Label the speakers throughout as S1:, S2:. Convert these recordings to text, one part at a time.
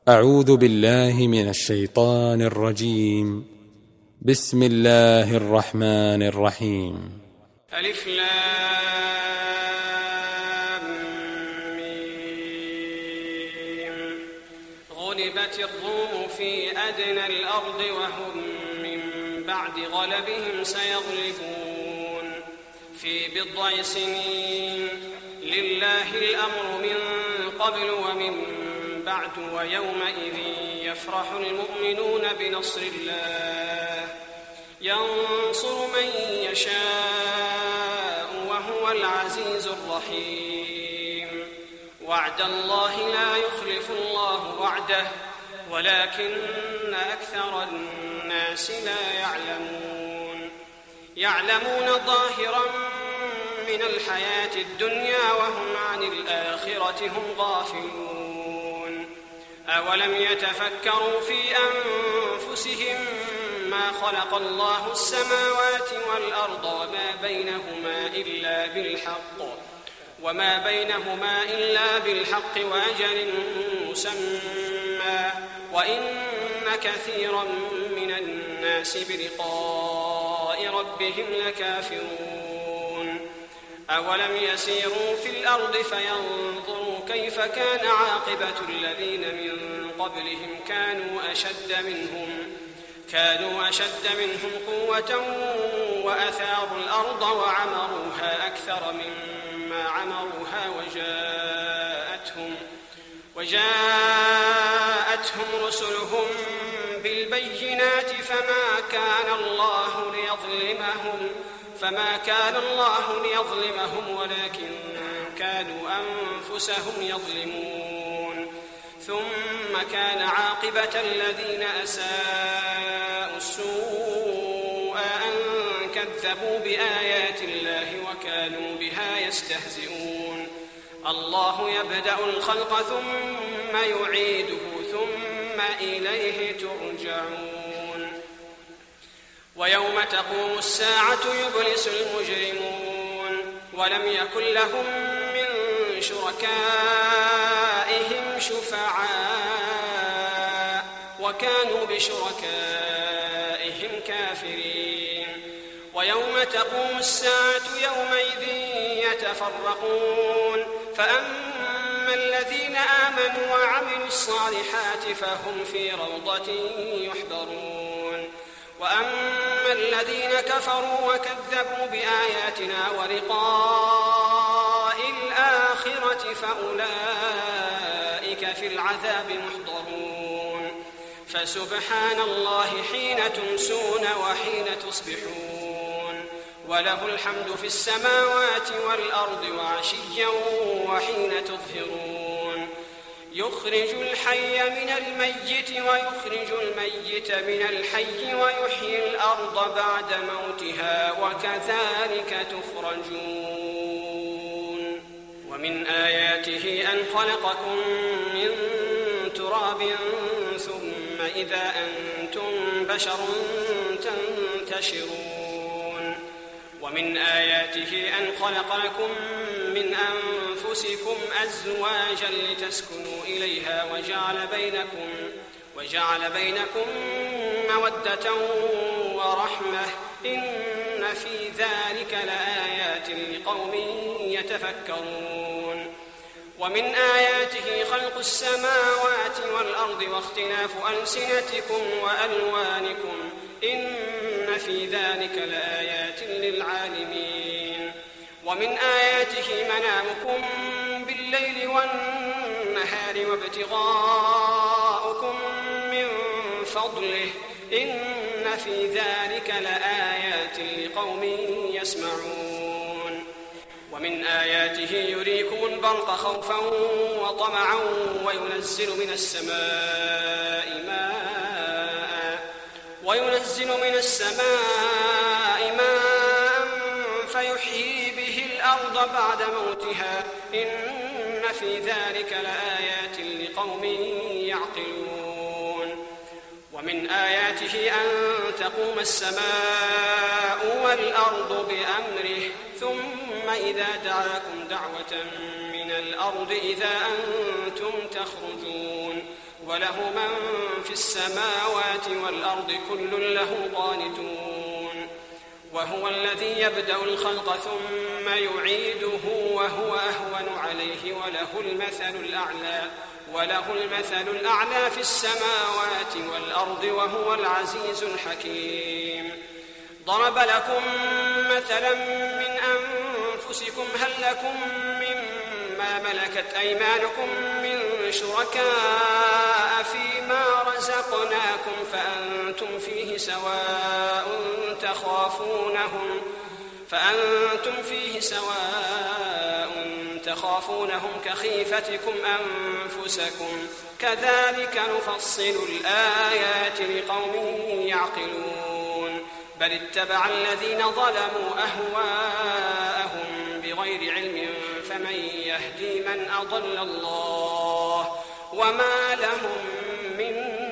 S1: أعوذ بالله من الشيطان الرجيم. بسم الله الرحمن الرحيم.
S2: ألف لام ميم. غلبت الروم في أدنى الأرض وهم من بعد غلبهم سيغلبون في بضع سنين. لله الأمر من قبل ومن بعد ويومئذ يفرح المؤمنون بنصر الله ينصر من يشاء وهو العزيز الرحيم. وعد الله لا يخلف الله وعده ولكن أكثر الناس لا يعلمون ظاهرا من الحياة الدنيا وهم عن الآخرة هم غافلون. أولم يتفكروا في أنفسهم ما خلق الله السماوات والأرض وما بينهما إلا بالحق وأجل مسمى وإن كثيرا من الناس بلقاء ربهم لكافرون. أولم يسيروا في الأرض فينظروا كيف كان عاقبة الذين من قبلهم كانوا أشد منهم قوة وأثاروا الأرض وعمروها أكثر مما عمروها وجاءتهم رسلهم بالبينات فما كان الله ليظلمهم ولكن كانوا أنفسهم يظلمون. ثم كان عاقبة الذين أساءوا السوء أن كذبوا بآيات الله وكانوا بها يستهزئون. الله يبدأ الخلق ثم يعيده ثم إليه ترجعون. ويوم تقوم الساعة يبلس المجرمون ولم يكن لهم من شركائهم شفعاء وكانوا بشركائهم كافرين. ويوم تقوم الساعة يومئذ يتفرقون فأما الذين آمنوا وعملوا الصالحات فهم في روضة يحبرون وأما الذين كفروا وكذبوا بآياتنا ولقاء الآخرة فأولئك في العذاب محضرون. فسبحان الله حين تمسون وحين تصبحون وله الحمد في السماوات والأرض وعشيا وحين تظهرون. يخرج الحي من الميت ويخرج الميت من الحي ويحيي الأرض بعد موتها وكذلك تخرجون. ومن آياته أن خلقكم من تراب ثم إذا أنتم بشر تنتشرون. ومن آياته أن خلق لكم من أنفسكم أزواجا لتسكنوا إليها وجعل بينكم مودة ورحمة إن في ذلك لآيات لقوم يتفكرون. ومن آياته خلق السماوات والأرض واختلاف ألسنتكم وألوانكم إن في ذلك لآيات للعالمين. ومن آياته منامكم بالليل والنهار وابتغاؤكم من فضله إن في ذلك لآيات لقوم يسمعون. ومن آياته يريكم البرق خوفا وطمعا وينزل من السماء ماء فيحيي به الأرض بعد موتها إن في ذلك لآيات لقوم يعقلون. ومن آياته أن تقوم السماء والأرض بأمره ثم إذا دعاكم دعوة من الأرض إذا أنتم تخرجون. وله من في السماوات والأرض كل له قانتون وهو الذي يبدأ الخلق ثم يعيده وهو أهون عليه وله المثل الأعلى في السماوات والأرض وهو العزيز الحكيم. ضرب لكم مثلا من أنفسكم هل لكم مما ملكت أيمانكم من شركاء فيما رزقناكم فأنتم فيه سواء تخافونهم كخيفتكم أنفسكم كذلك نفصل الآيات لقوم يعقلون. بل اتبع الذين ظلموا أهواءهم بغير علم فمن يهدي من أضل الله وما لهم من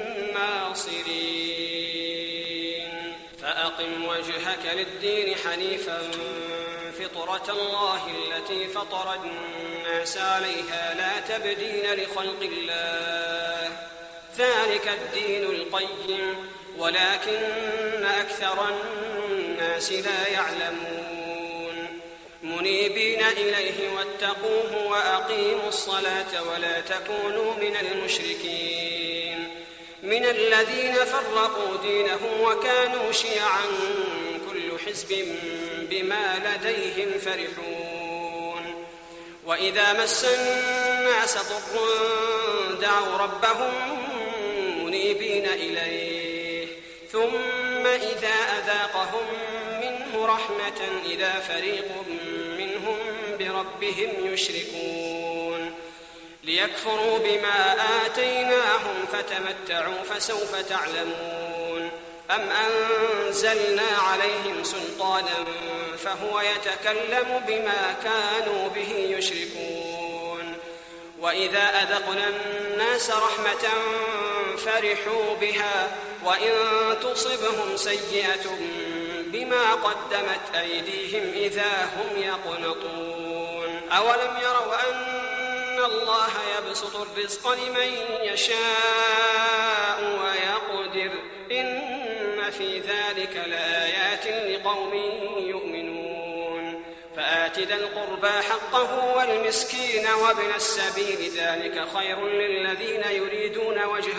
S2: ناصرين. فأقم وجهك للدين حنيفا فطرة الله التي فطر الناس عليها لا تبديل لخلق الله ذلك الدين القيم ولكن أكثر الناس لا يعلمون. منيبين إليه واتقوه وأقيموا الصلاة ولا تكونوا من المشركين من الذين فرقوا دينهم وكانوا شيعا كل حزب بما لديهم فرحون. وإذا مس الناس ضر دعوا ربهم منيبين إليه ثم إذا أذاقهم منه رحمة إذا فريق منهم بربهم يشركون. ليكفروا بما آتيناهم فتمتعوا فسوف تعلمون. أم أنزلنا عليهم سلطانا فهو يتكلم بما كانوا به يشركون. وإذا أذقنا الناس رحمة فرحوا بها وإن تصبهم سيئة بما قدمت أيديهم إذا هم يقنطون. أولم يروا أن الله يبسط الرزق لمن يشاء ويقدر إن في ذلك لآيات لقوم يؤمنون. فآت ذا القربى حقه والمسكين وابن السبيل ذلك خير للذين يريدون وجه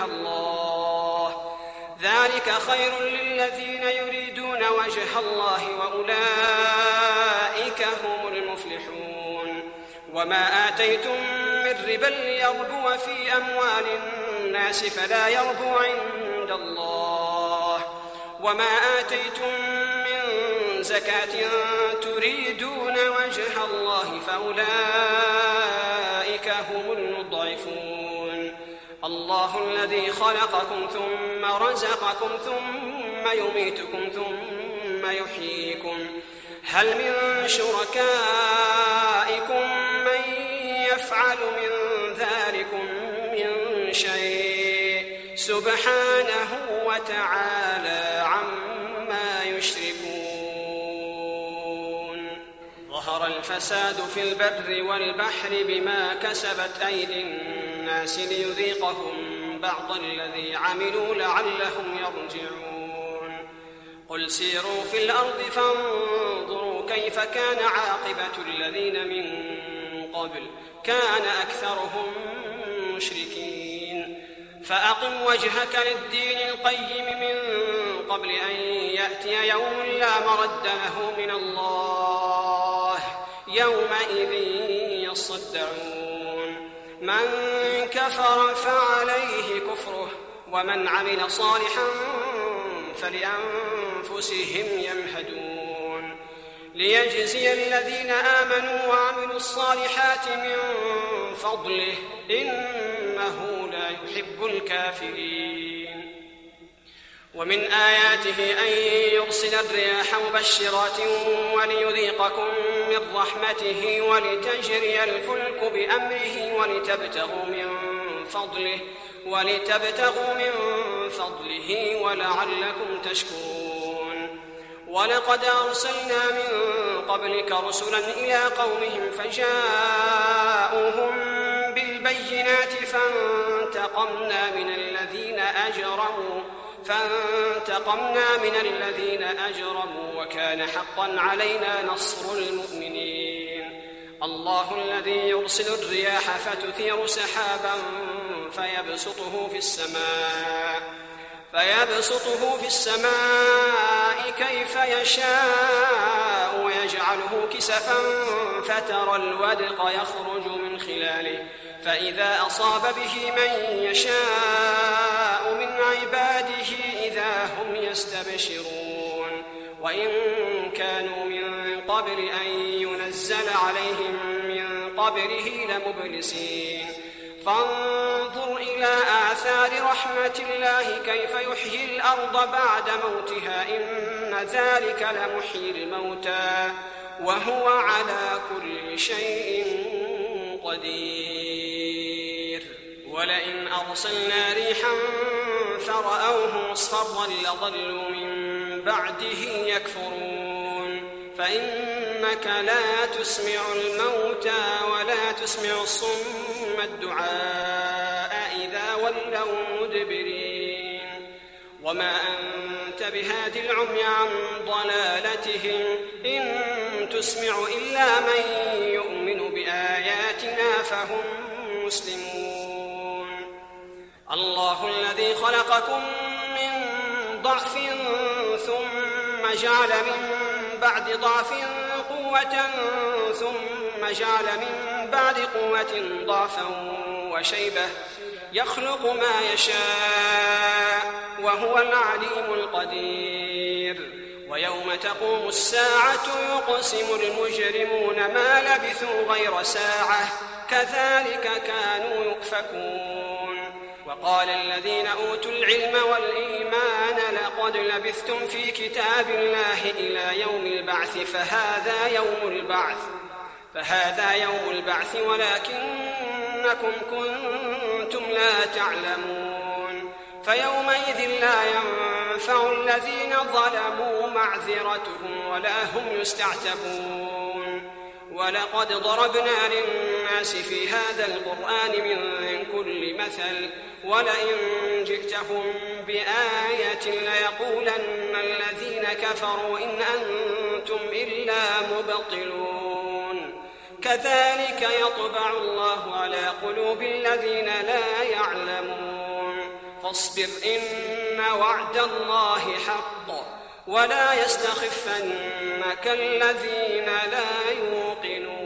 S2: الله وأولئك هم المفلحون. وما آتيتم من ربا ليربو في أموال الناس فلا يربو عند الله وما آتيتم من زكاة تريدون وجه الله فأولئك هم المضعفون. الله الذي خلقكم ثم رزقكم ثم يميتكم ثم يحييكم هل من شركائكم من يفعل من ذلكم من شيء سبحانه وتعالى عما يشركون. ظهر الفساد في البر والبحر بما كسبت أيدي الناس ليذيقهم بعض الذي عملوا لعلهم يرجعون. قل سيروا في الأرض فانظروا كيف كان عاقبة الذين من قبل كان أكثرهم مشركين. فأقم وجهك للدين القيم من قبل أن يأتي يوم لا مرد له من الله يومئذ يصدعون. من كفر فعليه كفره ومن عمل صالحا فلأنفسهم يمهدون. ليجزي الذين آمنوا وعملوا الصالحات من فضله إنه لا يحب الكافرين. ومن آياته أن يرسل الرياح مبشرات وليذيقكم من رحمته ولتجري الفلك بأمره ولتبتغوا من فضله ولعلكم تشكرون. ولقد أرسلنا من قبلك رسلا إلى قومهم فجاءوهم بالبينات بالبينات فانتقمنا من الذين أجرموا وكان حقا علينا نصر المؤمنين. الله الذي يرسل الرياح فتثير سحابا فيبسطه في السماء كيف يشاء ويجعله كسفا فترى الودق يخرج من خلاله فإذا أصاب به من يشاء من عباده إذا هم يستبشرون. وإن كانوا من قبل أن ينزل عليهم من قبله لمبلسين. فانظر إلى آثار رحمة الله كيف يحيي الأرض بعد موتها إن ذلك لمحيي الموتى وهو على كل شيء قدير. ولئن أرسلنا ريحا فرأوه مصفرا لظلوا من بعده يكفرون. فإنك لا تسمع الموتى ولا تسمع الصم الدعاء إذا ولوا مدبرين. وما أنت بهاد العمي عن ضلالتهم إن تسمع إلا من يؤمن بآياتنا فهم مسلمون. الله الذي خلقكم من ضعف ثم جعل من بعد ضعف قوة ثم جعل من بعد قوة ضعفا وشيبة يخلق ما يشاء وهو العليم القدير. ويوم تقوم الساعة يقسم المجرمون ما لبثوا غير ساعة كذلك كانوا يؤفكون. وقال الذين أوتوا العلم والإيمان لقد لبثتم في كتاب الله إلى يوم البعث فهذا يوم البعث ولكنكم كنتم لا تعلمون. فيومئذ لا ينفع الذين ظلموا معذرتهم ولا هم يستعتبون. ولقد ضربنا للناس في هذا القرآن من كل مثل ولئن جئتهم بآية ليقولن الذين كفروا إن أنتم إلا مبطلون. كذلك يطبع الله على قلوب الذين لا يعلمون. فاصبر إن وعد الله حق ولا يستخفنك الذين لا يوقنون.